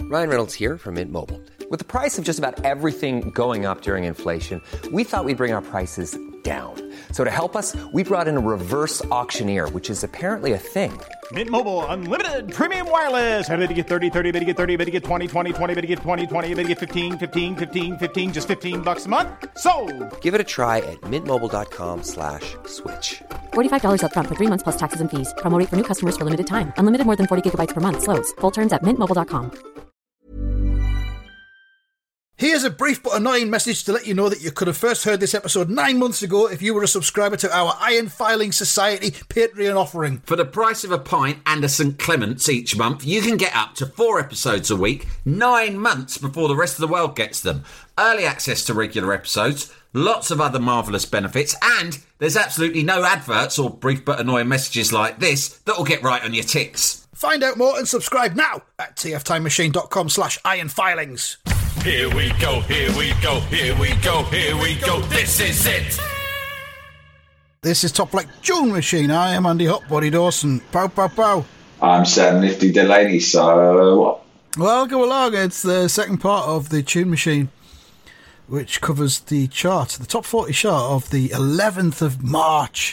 Ryan Reynolds here from Mint Mobile. With the price of just about everything going up during inflation, we thought we'd bring our prices down. So to help us, we brought in a reverse auctioneer, which is apparently a thing. Mint Mobile Unlimited Premium Wireless. How to get 30, 30, bit to get 30, bit to get 20, 20, 20, bit to get 20, 20, bit to get 15, 15, 15, 15, just $15 a month? Sold! Give it a try at mintmobile.com/switch. $45 up front for 3 months plus taxes and fees. Promo rate for new customers for limited time. Unlimited more than 40 gigabytes per month. Slows full terms at mintmobile.com. Here's a brief but annoying message to let you know that you could have first heard this episode 9 months ago if you were a subscriber to our Iron Filing Society Patreon offering. For the price of a pint and a St Clement's each month, you can get up to 4 episodes a week, 9 months before the rest of the world gets them. Early access to regular episodes, lots of other marvellous benefits, and there's absolutely no adverts or brief but annoying messages like this that'll get right on your tits. Find out more and subscribe now at tftimemachine.com/ironfilings. Here we go, here we go, here we go, here we go, this is it! This is Top Flight Tune Machine. I am Andy Hotbody Dawson. Pow, pow, pow. I'm Sam Nifty Delaney, so what? Well, go along. It's the second part of the Tune Machine, which covers the chart, the top 40 chart of the 11th of March,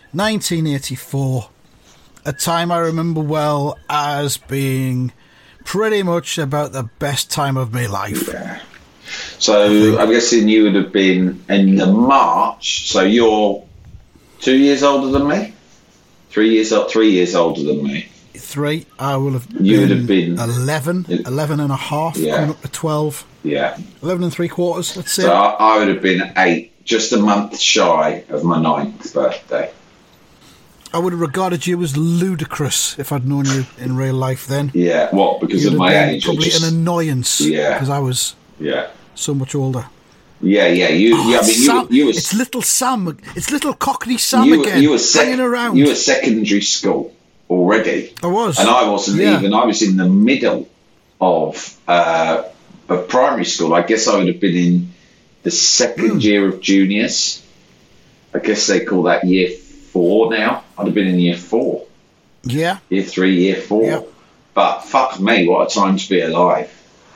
1984. A time I remember well as being pretty much about the best time of my life. Yeah. So I'm guessing you would have been in the March. So you're 2 years older than me? 3 years older than me. 3. I will have you would have been 11 and a half, coming up to 12. Yeah. 11 and 3/4, let's say. So I would have been 8, just a month shy of my 9th birthday. I would have regarded you as ludicrous if I'd known you in real life then. Yeah, what? Because of my age? Probably an annoyance. Yeah. Because I was so much older. Yeah. You were. It's little Sam. It's little Cockney Sam again. Hanging around. You were secondary school already. I was, and I wasn't even. I was in the middle of primary school. I guess I would have been in the second year of juniors. I guess they call that year 4 now. I'd have been in year 4. Yeah. Year 3, year 4. Yeah. But fuck me, what a time to be alive.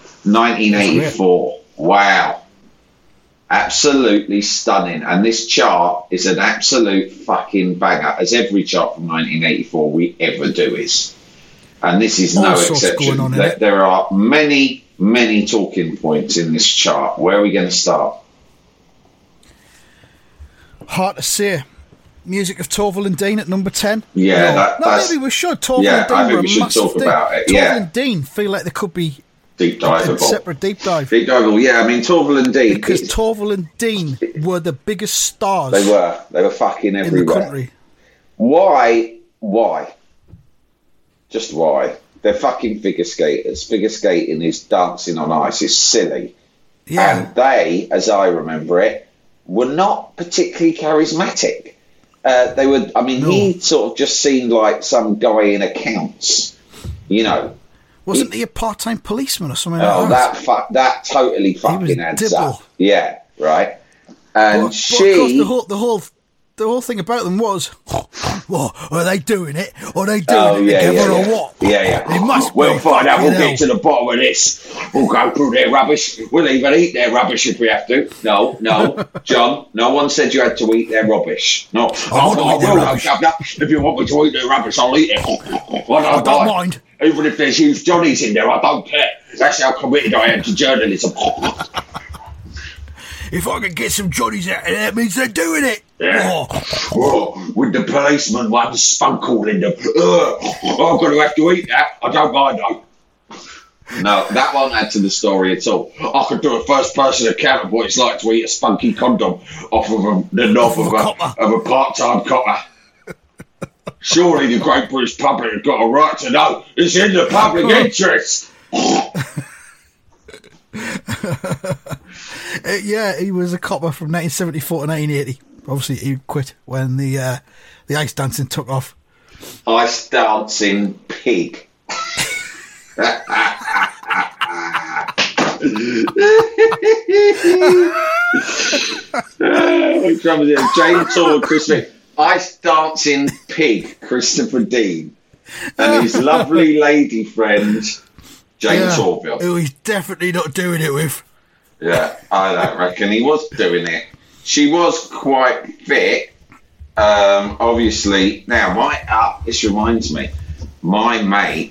1984. Wow. Absolutely stunning. And this chart is an absolute fucking banger, as every chart from 1984 we ever do is. And this is no exception. There are many, many talking points in this chart. Where are we going to start? Hard to say. Music of Torval and Dean at number 10. Yeah, maybe we should. Torval and Dean were a massive thing. About it. Torval and Dean feel like they could be deep diveable. Separate deep dive. Deep diveable, yeah. I mean, Torval and Dean. Because Torval and Dean were the biggest stars. They were fucking everywhere. In the country. Why? Just why? They're fucking figure skaters. Figure skating is dancing on ice. It's silly. Yeah. And they, as I remember it, were not particularly charismatic. They were. I mean, he sort of just seemed like some guy in accounts. You know. Wasn't he a part-time policeman or something like that? That totally fucking adds up. Yeah, right. And but of course the whole thing about them was, well, are they doing it? Are they doing it together or what? Yeah. They must. We'll find out. We'll get to the bottom of this. We'll go through their rubbish. We'll even eat their rubbish if we have to. No, John. No one said you had to eat their rubbish. No. I will, Governor. If you want me to eat their rubbish, I'll eat it. I don't mind. Even if there's huge Johnnies in there, I don't care. That's how committed I am to journalism. If I can get some Johnnies out of there, that means they're doing it. Yeah. With the policeman one spunkled in them. I'm going to have to eat that. I don't mind though. No, that won't add to the story at all. I could do a first-person account of what it's like to eat a spunky condom off of the knob of a part-time copper. Surely the great British public have got a right to know. It's in the public interest. Yeah, he was a copper from 1974 to 1980. Obviously, he quit when the ice dancing took off. Ice dancing pig. James Tour, Christopher. Ice dancing pig, Christopher Dean, and his lovely lady friend James Orville. Who he's definitely not doing it with. Yeah, I don't reckon he was doing it. She was quite fit. Obviously, now this reminds me, my mate.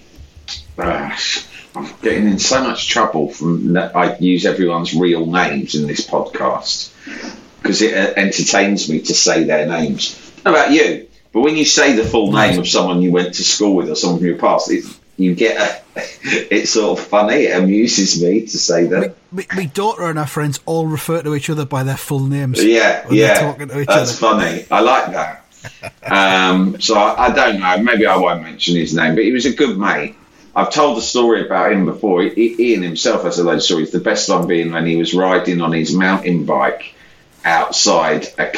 I'm getting in so much trouble from that I use everyone's real names in this podcast because it entertains me to say their names. How about you? But when you say the full name of someone you went to school with or someone from your past, it's sort of funny. It amuses me to say that. My daughter and her friends all refer to each other by their full names. Yeah, talking to each that's other. Funny. I like that. So I don't know. Maybe I won't mention his name, but he was a good mate. I've told the story about him before. Ian himself has a load of stories. The best one being when he was riding on his mountain bike outside a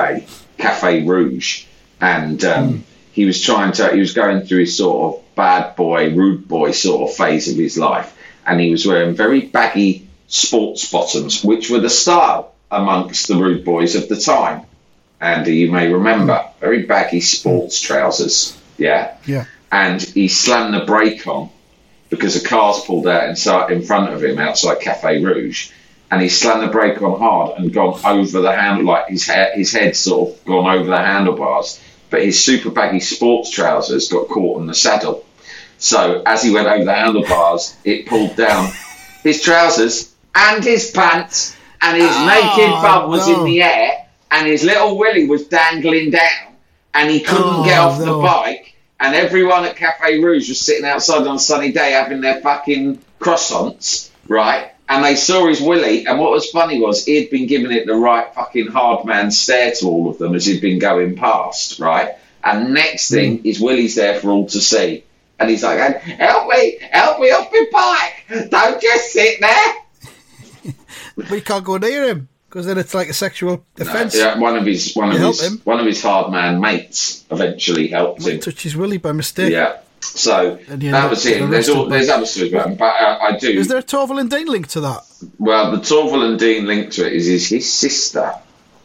Cafe Rouge, and he was going through his sort of bad boy, rude boy sort of phase of his life, and he was wearing very baggy sports bottoms, which were the style amongst the rude boys of the time. And you may remember, very baggy sports trousers. Yeah. And he slammed the brake on because a car's pulled out in front of him outside Cafe Rouge, and he slammed the brake on hard and gone over the handle, like his head sort of gone over the handlebars, but his super baggy sports trousers got caught on the saddle. So as he went over the handlebars, it pulled down his trousers and his pants, and his naked bum was in the air, and his little willy was dangling down, and he couldn't get off the bike. And everyone at Cafe Rouge was sitting outside on a sunny day having their fucking croissants, right? And they saw his willy, and what was funny was he'd been giving it the right fucking hard man stare to all of them as he'd been going past, right? And next thing, his willy's there for all to see. And he's like, help me off my bike! Don't just sit there! But you can't go near him, because then it's like a sexual offence. Yeah, one of his hard man mates eventually helped him. Touch his willy by mistake. Yeah. So that was him. There's other stories about him, but I do. Is there a Torval and Dean link to that? Well, the Torval and Dean link to it is his sister.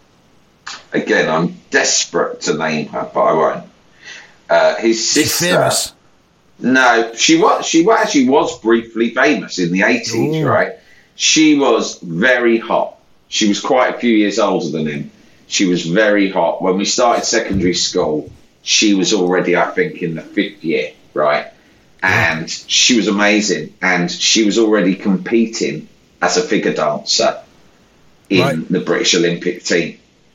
Again, I'm desperate to name her, but I won't. His sister. She's famous. No, she actually was briefly famous in the 80s, right? She was very hot. She was quite a few years older than him. She was very hot. When we started secondary school, she was already, I think, in the 5th year, right? And she was amazing. And she was already competing as a figure dancer in the British Olympic team.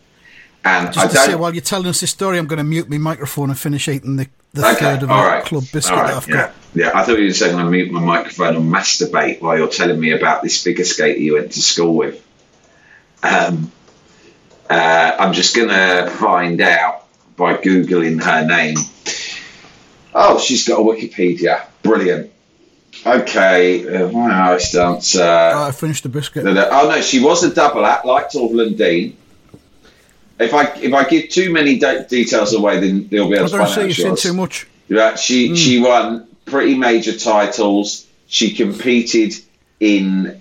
And just to say, while you're telling us this story, I'm going to mute my microphone and finish eating the third of the club biscuit that I've got. Yeah, I thought you were saying I'm going to mute my microphone and masturbate while you're telling me about this figure skater you went to school with. I'm just going to find out by Googling her name. Oh, she's got a Wikipedia. Brilliant. Okay, ice dancer. I finished the biscuit. Oh, no, she was a double act, like Torval and Dean. If I give too many details away, then they'll be able to find out. You've seen too much. Yeah, she won pretty major titles. She competed in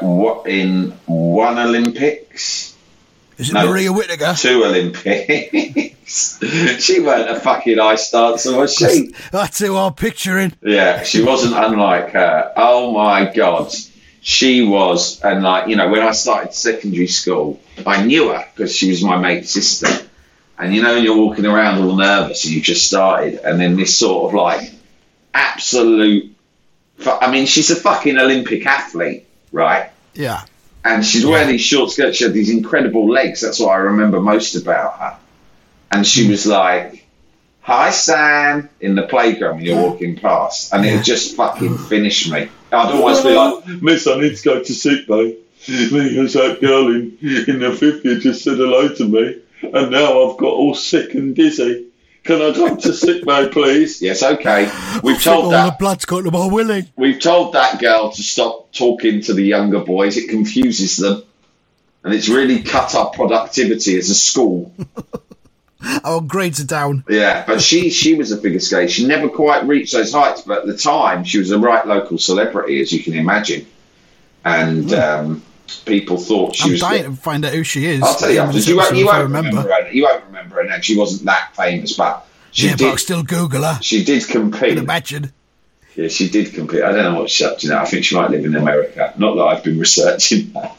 one Olympics. Is it Maria Whittaker? 2 Olympics. She weren't a fucking ice dancer, was she? That's who I'm picturing. Yeah, she wasn't unlike her. Oh my God. She was, and when I started secondary school, I knew her because she was my mate's sister. And when you're walking around all nervous and you've just started, and then this sort of absolute, she's a fucking Olympic athlete, right? Yeah. And she's wearing these short skirts. She had these incredible legs. That's what I remember most about her. And she was like, "Hi, Sam," in the playground when you're walking past. And it just fucking finished me. I'd always be like, "Miss, I need to go to sick bay. Because that girl in the 5th year just said hello to me. And now I've got all sick and dizzy. Can I come to sick bay, please?" Yes, okay. We've told that. All the blood's got to my willy. We've told that girl to stop talking to the younger boys. It confuses them. And it's really cut our productivity as a school. Our grades are down. Yeah, but she was a figure skater. She never quite reached those heights, but at the time, she was a right local celebrity, as you can imagine. And people thought she was... I'm dying to find out who she is. I'll tell you after. You won't remember her. You won't remember her name. She wasn't that famous, but... But I'll still Google her. She did compete. Imagine. Yeah, she did compete. I don't know what she's up to now. I think she might live in America. Not that I've been researching that.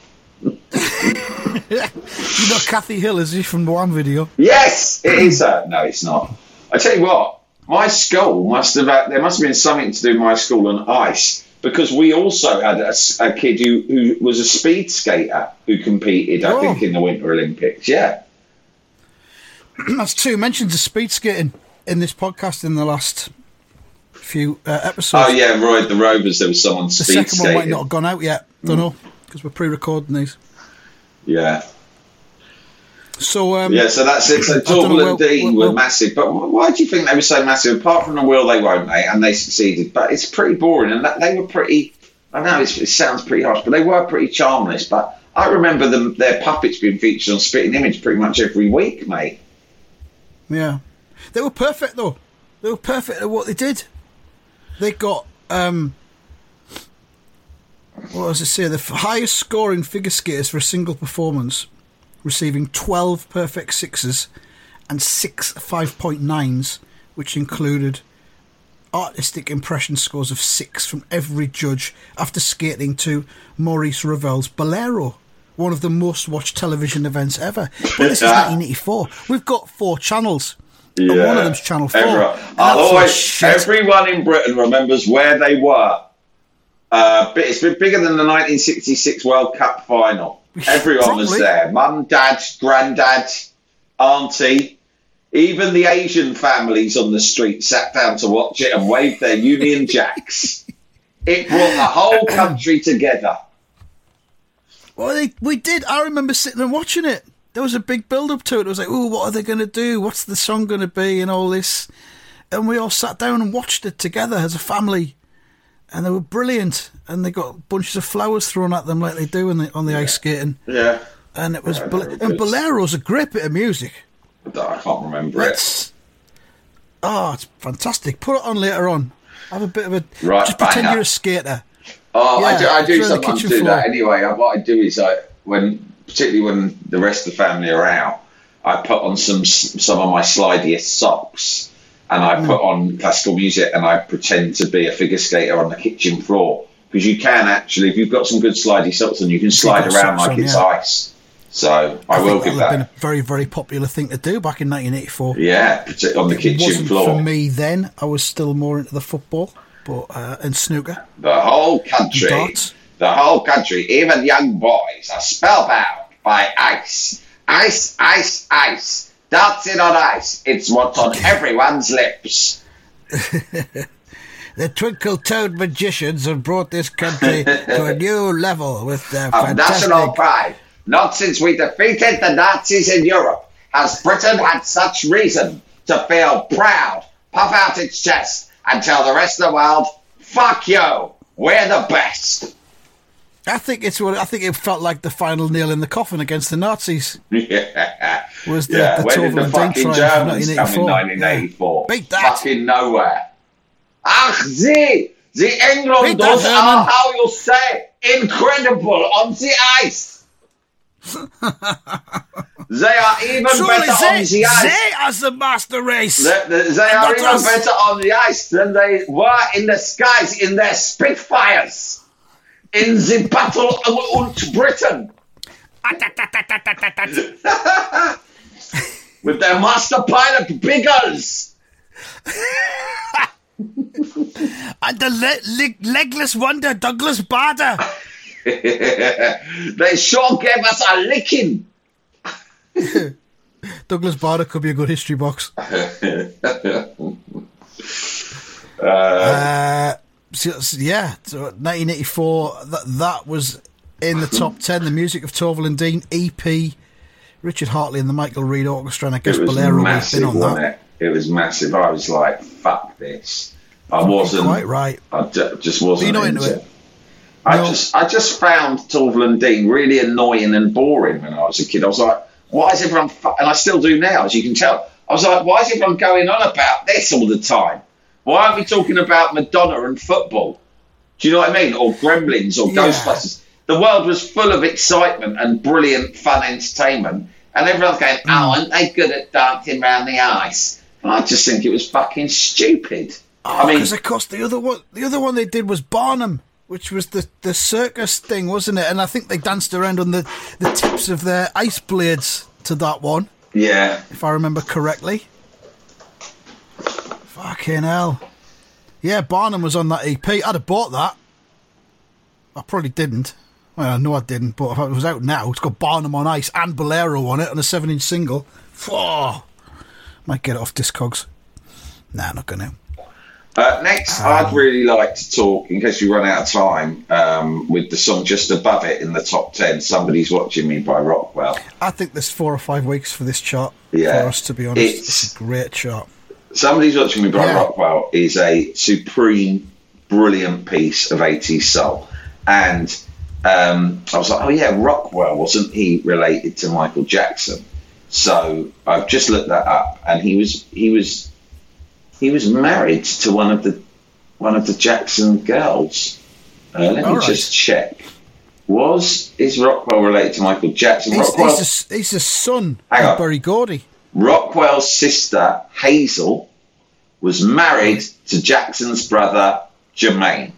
You know Kathy Hill, is she from the one video? Yes, it is her. No, it's not. I tell you what, my school there must have been something to do with my school on ice, because we also had a kid who was a speed skater who competed, I think, in the Winter Olympics. Yeah. That's two mentions of speed skating in this podcast in the last few episodes. Oh, yeah, Roy the Rovers, there was someone speed skating. The second one might not have gone out yet. Don't know, because we're pre-recording these. Yeah. So so that's it. So Torvill and Dean were massive, but why do you think they were so massive? Apart from the will, they won't, mate, and they succeeded. But it's pretty boring, and they were pretty. I know it sounds pretty harsh, but they were pretty charmless. But I remember their puppets being featured on Spitting Image pretty much every week, mate. Yeah, they were perfect though. They were perfect at what they did. They got what does it say? The highest scoring figure skaters for a single performance, receiving 12 perfect sixes and 6 5.9s, which included artistic impression scores of 6 from every judge after skating to Maurice Ravel's Bolero, one of the most watched television events ever. But this is 1984. We've got 4 channels. Yeah. And one of them's Channel 4. Everyone in Britain remembers where they were. It's been bigger than the 1966 World Cup final. Everyone was there. Mum, dad, granddad, auntie. Even the Asian families on the street sat down to watch it and waved their Union Jacks. It brought the whole country together. Well, we did. I remember sitting and watching it. There was a big build-up to it. It was like, what are they going to do? What's the song going to be? And all this. And we all sat down and watched it together as a family. And they were brilliant. And they got bunches of flowers thrown at them like they do on the ice skating. Yeah. And it was... and Bolero's a great bit of music. I can't remember it. Oh, it's fantastic. Put it on later on. Have a bit of a... Right, just pretend you're a skater. Oh, yeah, I do sometimes do that anyway. What I do is, particularly when the rest of the family are out, I put on some of my slidiest socks, and I put on classical music, and I pretend to be a figure skater on the kitchen floor, because you can actually, if you've got some good slidey socks on, you can slide around like it's ice. So I will give that. Been a very, very popular thing to do back in 1984. Yeah, particularly on the kitchen floor. For me then, I was still more into the football, and snooker. The whole country, even young boys, are spellbound by ice. Ice, ice, ice. Dancing on ice. It's what's on everyone's lips. The Twinkle-Toed Magicians have brought this country to a new level with their fantastic... national pride. Not since we defeated the Nazis in Europe has Britain had such reason to feel proud, puff out its chest, and tell the rest of the world, fuck you, we're the best. I think it felt like the final nail in the coffin against the Nazis. Yeah. Was the When did the fucking Germans come in 1984? Yeah. Beat that. Fucking nowhere. Ach, the Englanders are, how you say, incredible on the ice. They are even better on the ice. They are the master race. They are even better on the ice than they were in the skies in their Spitfires in the Battle of Britain. With their master pilot Biggles. And the legless wonder Douglas Bader. They sure gave us a licking. Douglas Bader could be a good history box. So 1984, that was in the top 10. The music of Torvill and Dean, EP, Richard Hartley and the Michael Reed Orchestra, and I guess Bolero has been on that. It was massive. I was like, fuck this. I wasn't quite right. I just wasn't into it. I just found Torvill and Dean really annoying and boring when I was a kid. I was like, why is everyone... and I still do now, as you can tell. I was like, why is everyone going on about this all the time? Why aren't we talking about Madonna and football? Do you know what I mean? Or Gremlins or Ghostbusters. The world was full of excitement and brilliant, fun entertainment. And everyone's going, aren't they good at dancing around the ice? And I just think it was fucking stupid. Oh, because of course the other one they did was Barnum, which was the circus thing, wasn't it? And I think they danced around on the tips of their ice blades to that one. Yeah. If I remember correctly. Fucking hell. Yeah, Barnum was on that EP. I'd have bought that. I probably didn't. Well, I know I didn't, but if it was out now, it's got Barnum on Ice and Bolero on it on a 7-inch single. Oh, might get it off Discogs. Nah, not going to. Next, I'd really like to talk, in case we run out of time, with the song just above it in the top 10, Somebody's Watching Me by Rockwell. I think there's 4 or 5 weeks for this chart, for us, to be honest. It's a great chart. Somebody's Watching Me by Rockwell is a supreme, brilliant piece of 80s soul. And I was like, oh yeah, Rockwell, wasn't he related to Michael Jackson? So I've just looked that up, and he was married to one of the Jackson girls. Let me just check. Is Rockwell related to Michael Jackson? He's the son of Berry Gordy. Rockwell's sister Hazel was married to Jackson's brother Jermaine.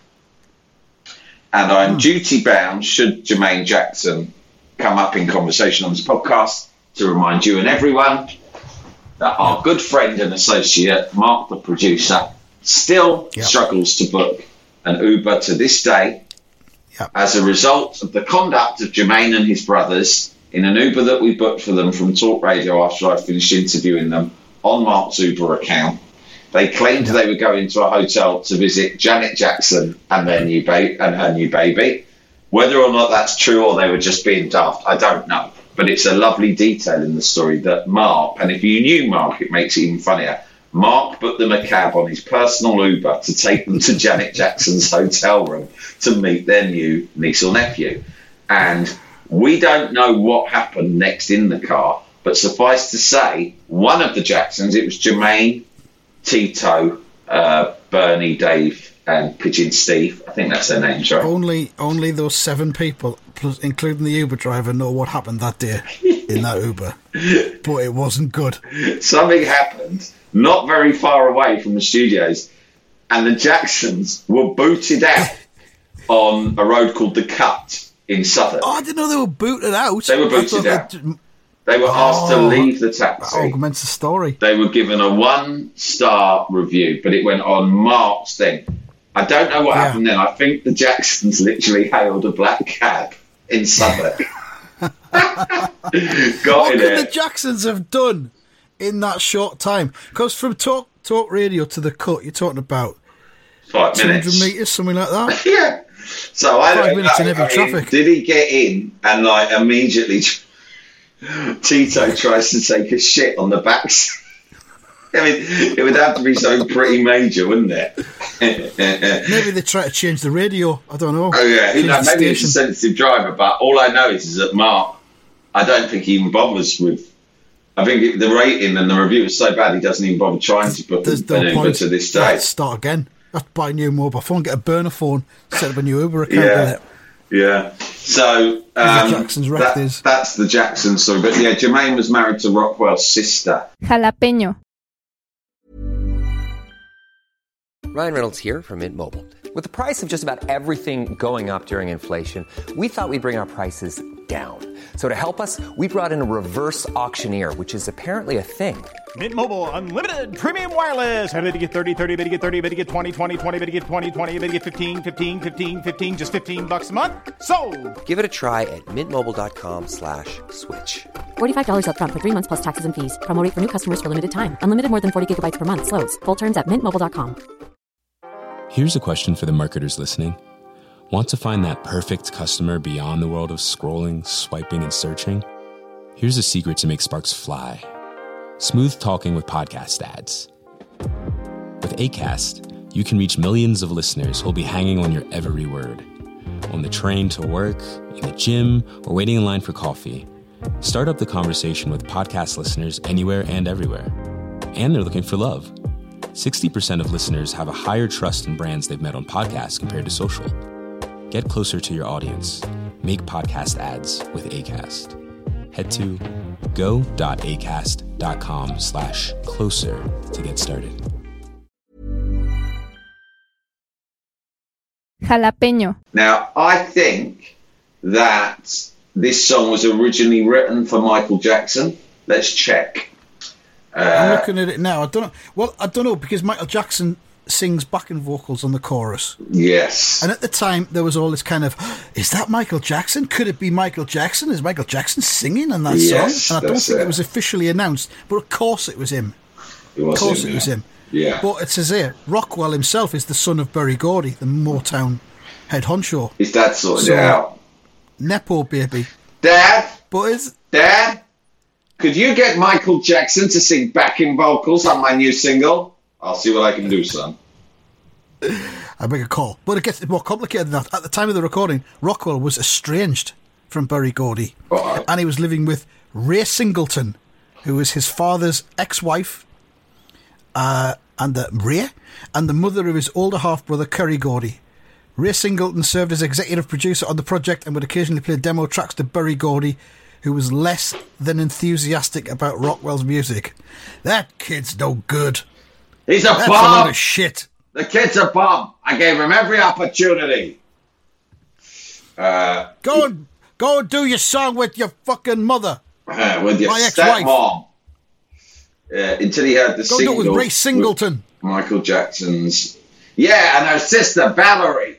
And I'm duty bound, should Jermaine Jackson come up in conversation on this podcast, to remind you and everyone that our good friend and associate, Mark the producer, still struggles to book an Uber to this day as a result of the conduct of Jermaine and his brothers in an Uber that we booked for them from Talk Radio after I finished interviewing them on Mark's Uber account. They claimed they were going to a hotel to visit Janet Jackson and her new baby. Whether or not that's true or they were just being daft, I don't know. But it's a lovely detail in the story that Mark, and if you knew Mark, it makes it even funnier, Mark booked them a cab on his personal Uber to take them to Janet Jackson's hotel room to meet their new niece or nephew. And we don't know what happened next in the car, but suffice to say, one of the Jacksons, it was Jermaine, Tito, Bernie, Dave, and Pigeon Steve. I think that's their names, right? Only those 7 people, plus including the Uber driver, know what happened that day in that Uber. But it wasn't good. Something happened not very far away from the studios, and the Jacksons were booted out on a road called The Cut in Southwark. Oh, I didn't know they were booted out. They were booted out. They were asked to leave the taxi. That augments the story. They were given a 1-star review, but it went on Mark's thing. I don't know what happened then. I think the Jacksons literally hailed a black cab in Southwark. What could the Jacksons have done in that short time? Because from Talk Radio to The Cut, you're talking about 5 200 minutes. metres, something like that. Yeah. So I don't 5 minutes know. in heavy traffic. Did he get in and immediately Tito tries to take a shit on the back? I mean, it would have to be something pretty major, wouldn't it? Maybe they try to change the radio. I don't know. Oh, yeah. Maybe it's a sensitive driver, but all I know is that Mark, I don't think he even bothers with. I think the rating and the review is so bad he doesn't even bother trying to book an Uber to this day. Let's start again. Let's buy a new mobile phone, get a burner phone, set up a new Uber account with it. Yeah. So that's the Jackson story. But yeah, Jermaine was married to Rockwell's sister. Jalapeño. Ryan Reynolds here from Mint Mobile. With the price of just about everything going up during inflation, we thought we'd bring our prices down. So to help us, we brought in a reverse auctioneer, which is apparently a thing. Mint Mobile Unlimited Premium Wireless. How to get 30, 30, how to get 30, how to get 20, 20, 20, how to get 20, 20, how to get 15, 15, 15, 15, just $15 a month? Sold! Give it a try at mintmobile.com/switch. $45 up front for 3 months plus taxes and fees. Promo rate for new customers for limited time. Unlimited more than 40 gigabytes per month. Slows full terms at mintmobile.com. Here's a question for the marketers listening. Want to find that perfect customer beyond the world of scrolling, swiping, and searching? Here's a secret to make sparks fly. Smooth talking with podcast ads. With Acast, you can reach millions of listeners who'll be hanging on your every word. On the train to work, in the gym, or waiting in line for coffee. Start up the conversation with podcast listeners anywhere and everywhere. And they're looking for love. 60% of listeners have a higher trust in brands they've met on podcasts compared to social. Get closer to your audience. Make podcast ads with Acast. Head to go.acast.com/closer to get started. Jalapeño. Now, I think that this song was originally written for Michael Jackson. Let's check. I'm looking at it now. I don't know. Well, I don't know, because Michael Jackson sings backing vocals on the chorus. Yes. And at the time, there was all this kind of, is that Michael Jackson? Could it be Michael Jackson? Is Michael Jackson singing in that song? And I don't think it was officially announced, but of course it was him. It was him. Yeah. But it says here, Rockwell himself is the son of Berry Gordy, the Motown head honcho. His dad sorted it out. Nepo baby. Dad? Dad? Could you get Michael Jackson to sing backing vocals on my new single? I'll see what I can do, son. I make a call. But it gets more complicated than that. At the time of the recording, Rockwell was estranged from Berry Gordy. Right. And he was living with Ray Singleton, who was his father's ex-wife, and the mother of his older half-brother, Kerry Gordy. Ray Singleton served as executive producer on the project and would occasionally play demo tracks to Berry Gordy, who was less than enthusiastic about Rockwell's music. That kid's no good. He's a That's bomb. a lot of shit. The kid's a bomb. I gave him every opportunity. Go and do your song with your fucking mother. With your My ex-wife. stepmom. Until he heard the Go single. do it with Ray Singleton. Michael Jackson's. Yeah, and her sister Valerie.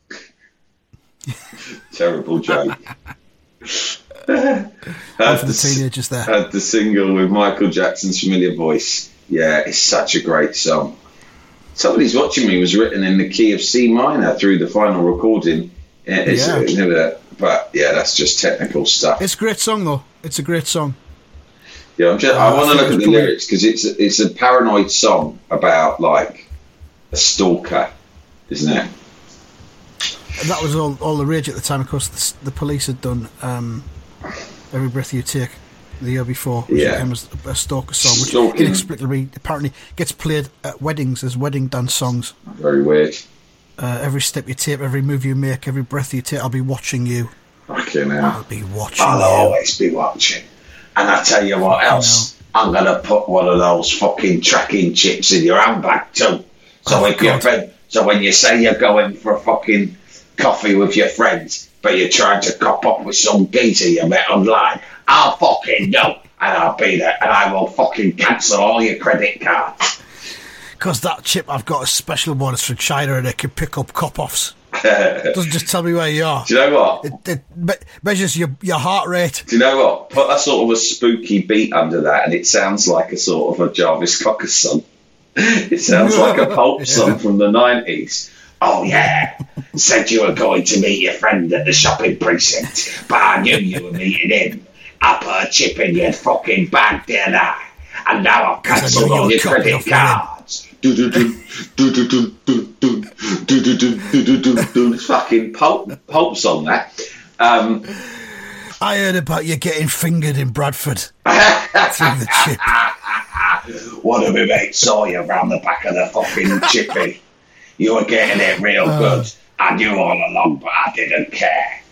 Terrible joke. For the teenagers there. Had the single with Michael Jackson's familiar voice. Yeah, it's such a great song. Somebody's Watching Me was written in the key of C minor through the final recording. But yeah, that's just technical stuff. It's a great song, though. It's a great song. Yeah, I want to look at the lyrics because it's a paranoid song about like a stalker, isn't it? And that was all the rage at the time. Of course, the Police had done Every Breath You Take the year before, which was a stalker song, which inexplicably apparently gets played at weddings as wedding dance songs. Very weird. Every step you take, every move you make, every breath you take, I'll be watching you. Fucking hell. I'll be watching I'll you. always be watching. And I tell you what else, I'm going to put one of those fucking tracking chips in your handbag too. So so when you say you're going for a fucking coffee with your friends, but you're trying to cop up with some geezer you met online, I'll fucking know, and I'll be there, and I will fucking cancel all your credit cards. Because that chip I've got a special one, it's from China, and it can pick up cop-offs. It doesn't just tell me where you are. Do you know what? It measures your heart rate. Do you know what? Put a sort of a spooky beat under that, and it sounds like a sort of a Jarvis Cocker song. It sounds like a pulp song from the 90s. Oh, yeah. Said you were going to meet your friend at the shopping precinct, but I knew you were meeting him. I put a chip in your fucking bag, didn't I? And now I've cancelled all your credit cards. It's fucking pulp song, that. I heard about you getting fingered in Bradford through the chip. One of my mates saw you around the back of the fucking chippy. You were getting it real good. I knew all along, but I didn't care.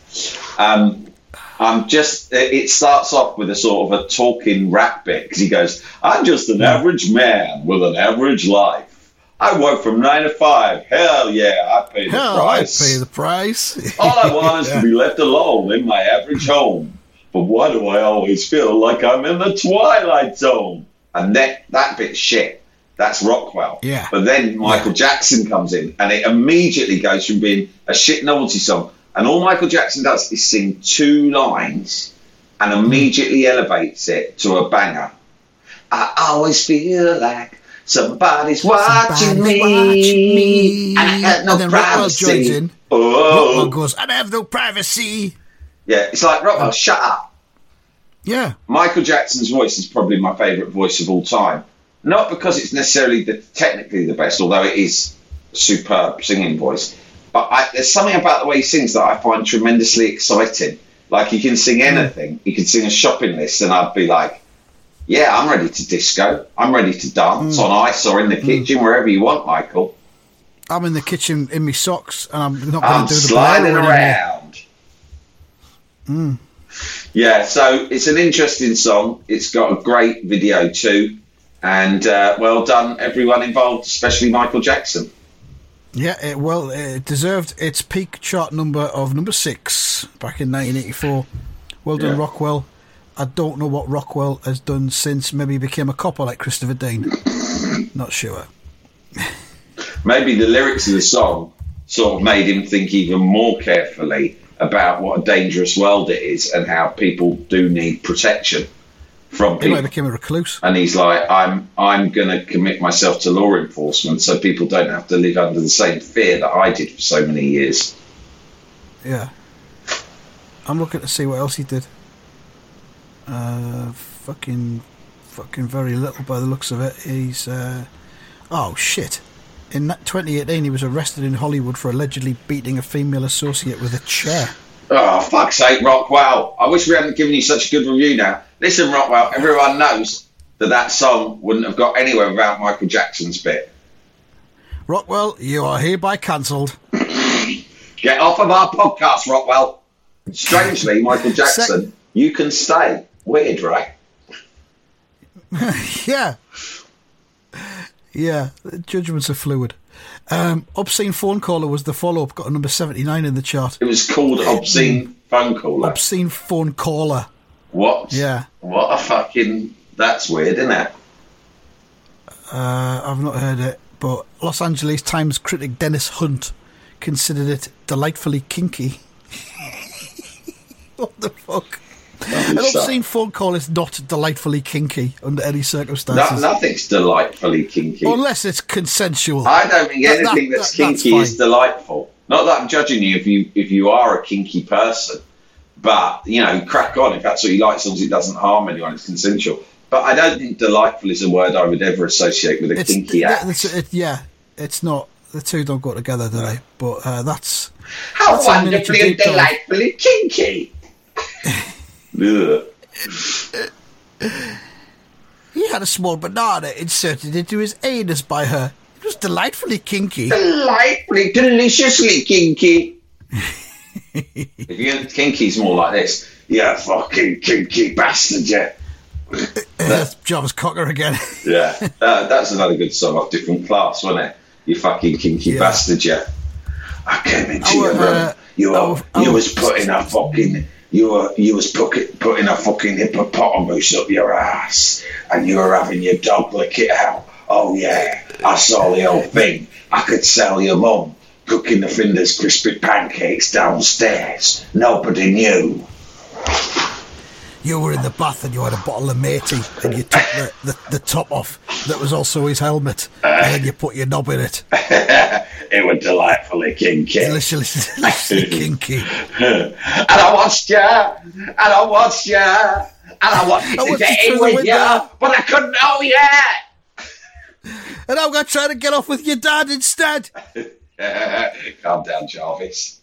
It starts off with a sort of a talking rap bit, because he goes, I'm just an average man with an average life. I work from 9 to 5. Hell yeah, I pay the price. I pay the price. All I want is to be left alone in my average home. But why do I always feel like I'm in the Twilight Zone? And that bit's shit. That's Rockwell. Yeah. But then Michael Jackson comes in, and it immediately goes from being a shit novelty song. And all Michael Jackson does is sing 2 lines and immediately elevates it to a banger. I always feel like somebody's watching me. And I have no privacy. Rockwell goes, I have no privacy. Yeah, it's like, Rockwell, shut up. Yeah. Michael Jackson's voice is probably my favourite voice of all time. Not because it's necessarily technically the best, although it is a superb singing voice. But there's something about the way he sings that I find tremendously exciting. Like, he can sing anything. He can sing a shopping list, and I'd be like, yeah, I'm ready to disco. I'm ready to dance on ice or in the kitchen, wherever you want, Michael. I'm in the kitchen in my socks, and I'm not going to do the sliding around. Yeah, so it's an interesting song. It's got a great video too. And well done, everyone involved, especially Michael Jackson. Yeah, it deserved its peak chart number of number 6 back in 1984. Well done, Rockwell. I don't know what Rockwell has done since. Maybe he became a copper like Christopher Dean. Not sure. Maybe the lyrics of the song sort of made him think even more carefully about what a dangerous world it is and how people do need protection from people. He might have become a recluse. And he's like, I'm going to commit myself to law enforcement so people don't have to live under the same fear that I did for so many years. Yeah. I'm looking to see what else he did. Fucking very little by the looks of it. He's, oh shit. In 2018, he was arrested in Hollywood for allegedly beating a female associate with a chair. Oh, fuck's sake, Rockwell. I wish we hadn't given you such a good review now. Listen, Rockwell, everyone knows that song wouldn't have got anywhere without Michael Jackson's bit. Rockwell, you are hereby cancelled. Get off of our podcast, Rockwell. Strangely, Michael Jackson, you can stay. Weird, right? Yeah. Yeah, judgments are fluid. Obscene Phone Caller was the follow-up, got a number 79 in the chart. It was called Obscene Phone Caller. Obscene Phone Caller. What? Yeah. What a fucking... That's weird, isn't it? I've not heard it, but Los Angeles Times critic Dennis Hunt considered it delightfully kinky. What the fuck? An obscene phone call is not delightfully kinky under any circumstances. Nothing's delightfully kinky. Unless it's consensual. I don't think anything that's kinky is delightful. Not that I'm judging you if you are a kinky person. But, you know, crack on if that's what you like, as long as it doesn't harm anyone, it's consensual. But I don't think delightful is a word I would ever associate with a kinky act. It's not. The two don't go together, do they? But that's... How wonderfully and delightfully kinky! He had a small banana inserted into his anus by her. It was delightfully kinky. Delightfully, deliciously kinky. If you get kinky's more like this. Yeah, fucking kinky bastard, yeah. That's Jarvis Cocker again. Yeah, that's another good song off Different Class, wasn't it? You fucking kinky bastard, yeah. I came into your room. You was putting a fucking hippopotamus up your ass, and you were having your dog lick it out. Oh yeah, I saw the whole thing. I could sell your mum cooking the Finders crispy pancakes downstairs. Nobody knew. You were in the bath and you had a bottle of matey and you took the top off that was also his helmet and then you put your knob in it. It was delightfully kinky. Deliciously kinky. And I watched you, and I watched you, and I wanted to get in with you, but I couldn't know yet. And I'm going to try to get off with your dad instead. Calm down, Jarvis.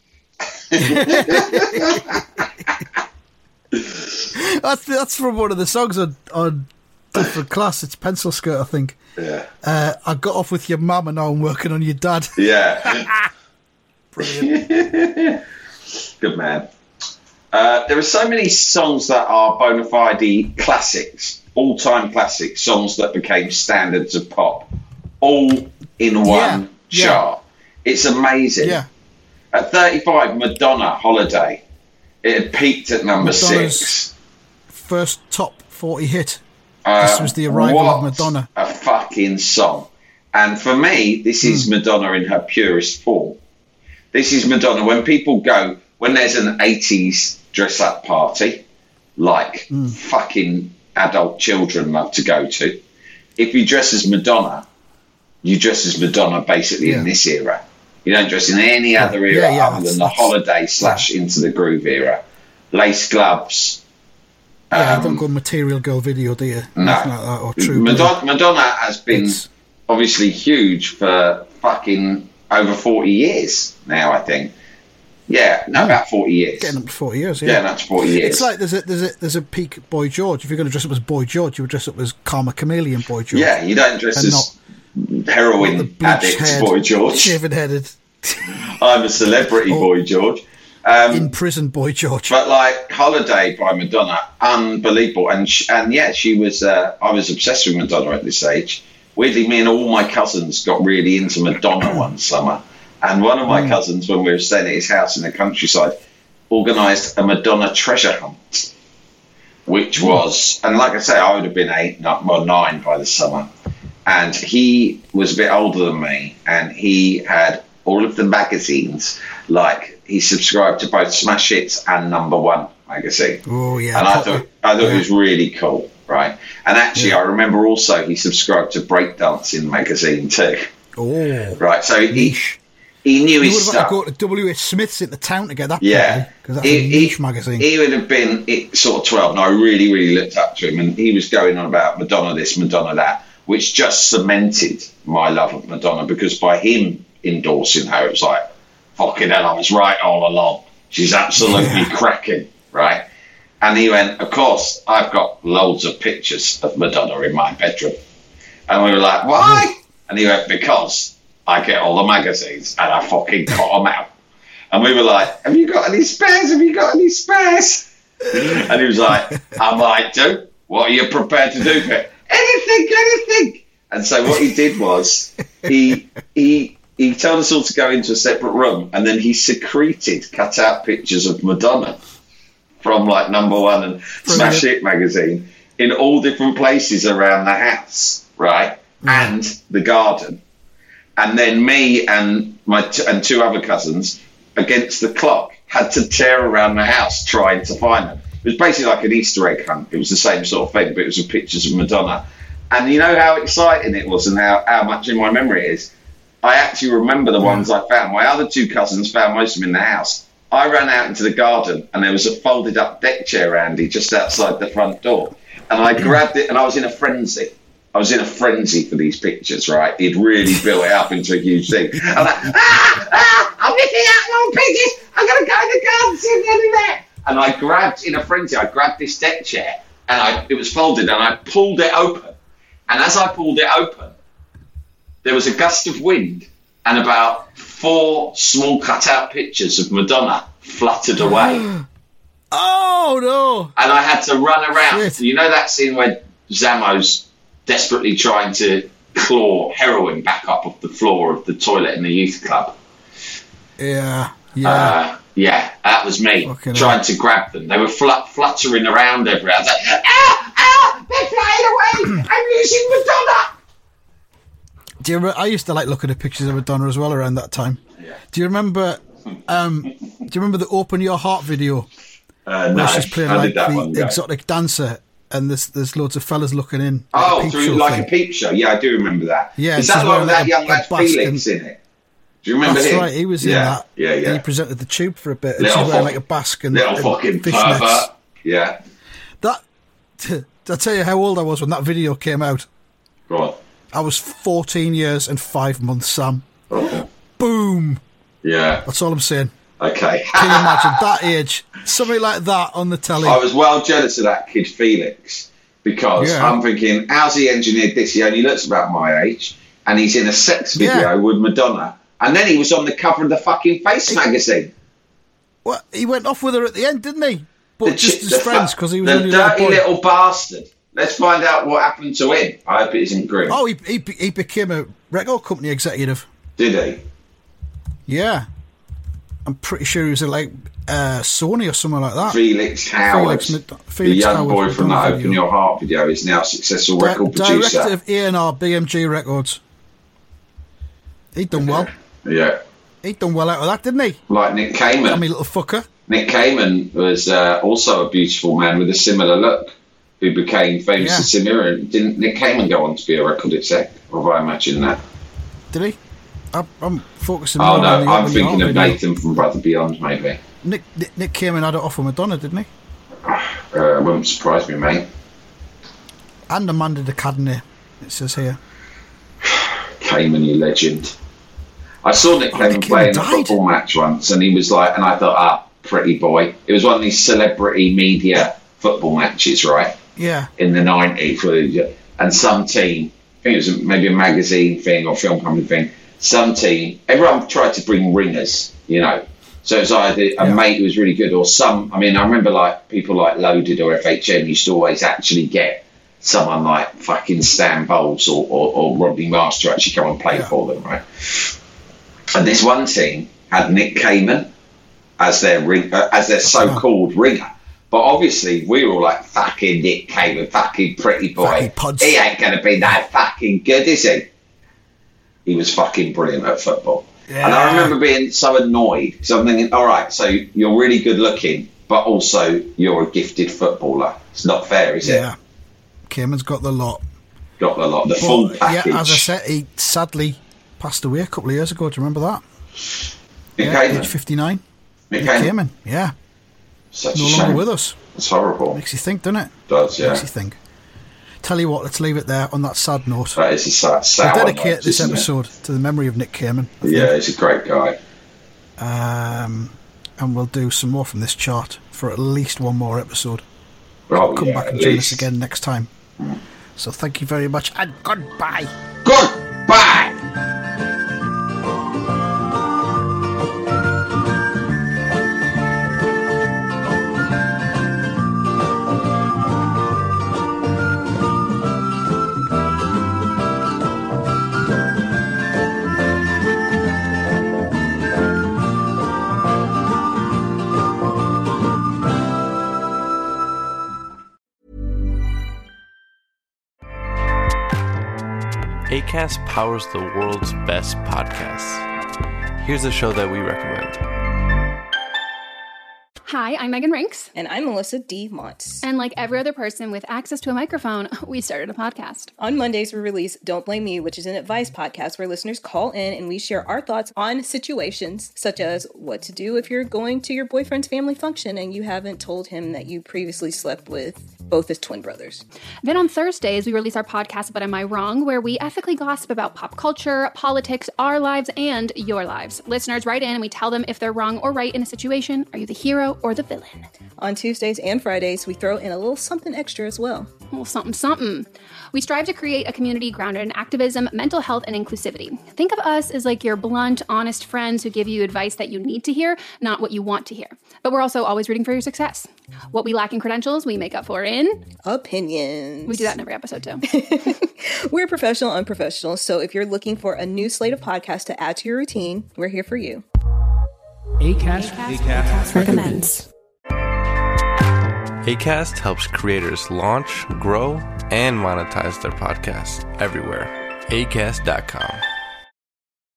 That's from one of the songs on Different Class. It's Pencil Skirt, I think. Yeah. I got off with your mum and now I'm working on your dad. Yeah. Brilliant. Good man. There are so many songs that are bona fide classics, all-time classics, songs that became standards of pop, all in one chart. It's amazing. Yeah. At 35, Madonna, Holiday. It had peaked at number Madonna's 6. First top 40 hit. This was the arrival of Madonna. A fucking song. And for me, this is Madonna in her purest form. This is Madonna when people go, when there's an 80s dress-up party, like fucking adult children love to go to. If you dress as Madonna, you dress as Madonna basically in this era. You don't dress in any other era other than the Holiday / Into the Groove era. Lace gloves. Yeah, you don't go Material Girl video, do you? No. Nothing like that, or True Madonna has been obviously huge for fucking over 40 years now, I think. Yeah, about 40 years. Getting up to 40 years, yeah. Getting up to 40 years. It's like there's a peak Boy George. If you're going to dress up as Boy George, you would dress up as Karma Chameleon Boy George. Yeah, you don't dress as heroin addict Boy George. Shaven-headed. I'm a celebrity Boy George. In prison Boy George. But like Holiday by Madonna, unbelievable. And she was, I was obsessed with Madonna at this age. Weirdly, me and all my cousins got really into Madonna one summer. And one of my cousins, when we were staying at his house in the countryside, organised a Madonna treasure hunt, which was, and like I say, I would have been 9 by the summer. And he was a bit older than me, and he had all of the magazines, like he subscribed to both Smash Hits and Number One magazine. Oh, yeah. And I thought it was really cool, right? And actually, I remember also he subscribed to Breakdancing magazine too. Oh. Right, so he knew his stuff. He would have had to go to W.H. Smith's at the town to get that. Yeah. Because that's a niche magazine. He would have been sort of 12, and I really, really looked up to him, and he was going on about Madonna this, Madonna that, which just cemented my love of Madonna, because by him endorsing her, it was like, fucking hell, I was right all along. She's absolutely cracking, right? And he went, of course, I've got loads of pictures of Madonna in my bedroom. And we were like, why? And he went, because I get all the magazines and I fucking cut them out. And we were like, have you got any spares? Have you got any spares? And he was like, I might do. What are you prepared to do for it? Anything. And so what he did was he told us all to go into a separate room, and then he secreted cut out pictures of Madonna from like Number One and Smash Hit magazine in all different places around the house, right? And the garden. And then me and and 2 other cousins, against the clock, had to tear around the house trying to find them. It was basically like an Easter egg hunt. It was the same sort of thing, but it was with pictures of Madonna. And you know how exciting it was and how much in my memory it is? I actually remember the ones I found. My other 2 cousins found most of them in the house. I ran out into the garden, and there was a folded up deck chair, Andy, just outside the front door. And I grabbed it, and I was in a frenzy. I was in a frenzy for these pictures, right? He'd really built it up into a huge thing. I'm like, I'm missing out on pictures. I'm going to go in the garden, see if they're there. And I grabbed, in a frenzy, I grabbed this deck chair, and it was folded, and I pulled it open. And as I pulled it open, there was a gust of wind, and about 4 small cut-out pictures of Madonna fluttered away. Oh, no. And I had to run around. Shit. You know that scene where Zammo's desperately trying to claw heroin back up off the floor of the toilet in the youth club? Yeah. Yeah, that was me trying to grab them. They were fluttering around everywhere. I was like, they're flying away. I'm using Madonna. Do you remember, I used to like looking at pictures of Madonna as well around that time. Yeah. Do you remember the Open Your Heart video? No, she's playing how like did that one the go? exotic dancer, and there's loads of fellas looking in. Oh, through like a peep show. Yeah, I do remember that. Yeah, is that she's one with wearing that like young a lad basque Felix in it? Do you remember That's him? right, he was in that. Yeah. And he presented the Tube for a bit. And Little she's wearing like a basque and little fucking fishnets. pervert. Yeah. I'll tell you how old I was when that video came out. Go on. I was 14 years and 5 months, Sam. Oh. Boom. Yeah. That's all I'm saying. Okay. Can you imagine that age? Something like that on the telly. I was well jealous of that kid Felix, because I'm thinking, how's he engineered this? He only looks about my age, and he's in a sex video with Madonna, and then he was on the cover of the fucking Face magazine. Well, he went off with her at the end, didn't he? But just as friends, because he was the only dirty little bastard. Let's find out what happened to him. I hope it isn't grim. Oh, he became a record company executive. Did he? Yeah. I'm pretty sure he was at like Sony or something like that. Felix Howard, the young Howard boy from that Open Your Heart video, is now a successful record producer. Director of A&R, BMG Records. He'd done well. Yeah. He'd done well out of that, didn't he? Like Nick Kamen. Dummy little fucker. Nick Kamen was also a beautiful man with a similar look, who became famous in similar. Didn't Nick Kamen go on to be a record exec? Or have I imagined that? Did he? I'm focusing on the I'm thinking of video. Nathan from Brother Beyond, maybe. Nick Kamen had it off with Madonna, didn't he? Wouldn't surprise me, mate. And Amanda de Cadenet, it says here. Kamen, you legend. I saw Nick Kamen play in a football match once, and he was like, and I thought, pretty boy. It was one of these celebrity media football matches, right? Yeah. In the 90s, and some team, I think it was maybe a magazine thing or film company thing, some team, everyone tried to bring ringers, you know. So it was either a mate who was really good or some, I mean, I remember like people like Loaded or FHM used to always actually get someone like fucking Stan Bowles or Rodney Marsh to actually come and play for them, right? And this one team had Nick Kamen as their so-called ringer. But obviously, we were all like, fucking Nick Kamen, fucking pretty boy. He ain't going to be that fucking good, is he? He was fucking brilliant at football. Yeah. And I remember being so annoyed. Because I'm thinking, all right, so you're really good looking, but also you're a gifted footballer. It's not fair, is it? Yeah. Kamen's got the lot. The full package. Yeah, as I said, he sadly passed away a couple of years ago. Do you remember that? Nick Kamen? Age 59. Nick Kamen? Yeah. Such no a longer shame. with us. It's horrible. Makes you think, doesn't it? Does, yeah. Makes you think. Tell you what, let's leave it there on that sad note. That is a sad We'll dedicate note, this episode to the memory of Nick Kamen. Yeah, he's a great guy. And we'll do some more from this chart for at least one more episode. Come back and join us again next time. So thank you very much and goodbye. Goodbye. Acast powers the world's best podcasts. Here's a show that we recommend. Hi, I'm Megan Rinks. And I'm Melissa D. Montz. And like every other person with access to a microphone, we started a podcast. On Mondays, we release Don't Blame Me, which is an advice podcast where listeners call in and we share our thoughts on situations such as what to do if you're going to your boyfriend's family function and you haven't told him that you previously slept with both his twin brothers. Then on Thursdays, we release our podcast, But Am I Wrong?, where we ethically gossip about pop culture, politics, our lives, and your lives. Listeners write in and we tell them if they're wrong or right in a situation. Are you the hero or the villain? On Tuesdays and Fridays, we throw in a little something extra as well. A little something. We strive to create a community grounded in activism, mental health, and inclusivity. Think of us as like your blunt, honest friends who give you advice that you need to hear, not what you want to hear. But we're also always rooting for your success. What we lack in credentials, we make up for in opinions. We do that in every episode too. We're professional, unprofessional. So if you're looking for a new slate of podcasts to add to your routine, we're here for you. Acast recommends. Acast helps creators launch, grow, and monetize their podcasts everywhere. Acast.com.